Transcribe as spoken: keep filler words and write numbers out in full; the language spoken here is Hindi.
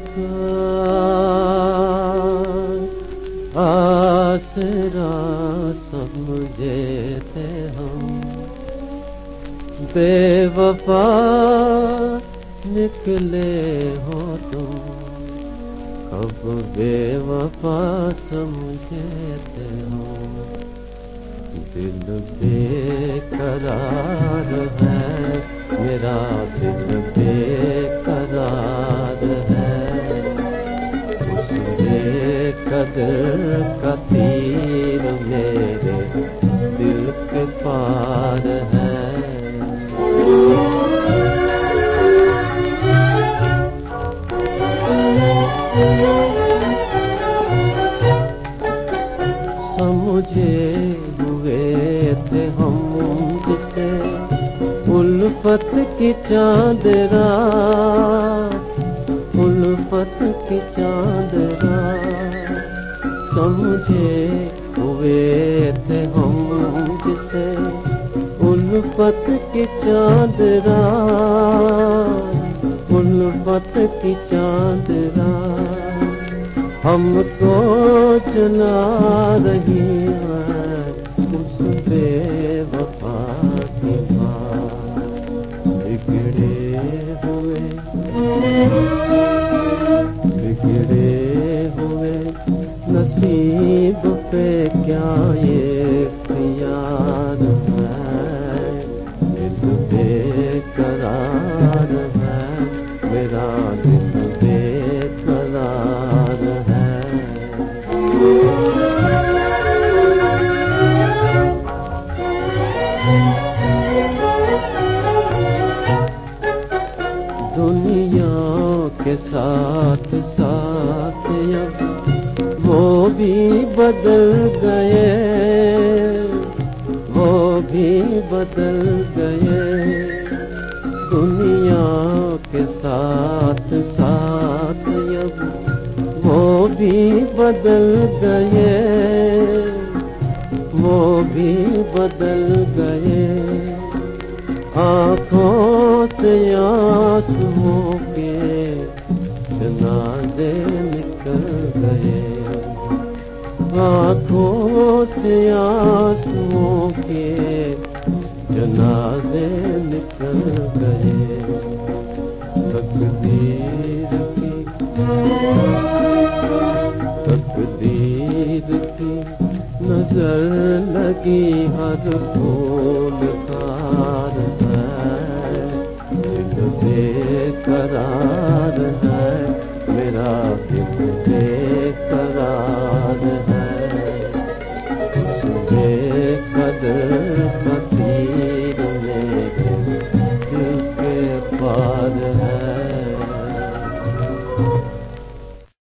आसरा समझे थे हम, बेवफा निकले हो तुम, कब बेवफा समझे थे हम। दिल बेकरार है मेरा, दिल बेकरार है, उस बेकदर का तीर मेरे दिल के पार है। समझे हुए थे हम जिसे उल्फत की चांद रात, उल्फत की चांद रात। समझे हुए थे हम जिसे उल्फत की चांद रात, उल्फत की चांद रात। हमको चला रही है उस बेवफा की बात। बिगड़े हुए बिगड़े हुए नसीब पे क्या ये प्यार है। दिल बेकरार है मेरा, दिल बेकरार है। दुनिया के साथ साथ अब वो भी बदल गए, वो भी बदल गए। दुनिया के साथ साथ अब वो भी बदल गए, वो भी बदल गए। आँखों से आंसुओं के जनाजे निकल गए, आँखों से आंसुओं के जनाजे निकल गए। तकदीर की तकदीर की नजर लगी हर फूल खार है। दिल बेकरार है मेरा, दिल बेकरार है।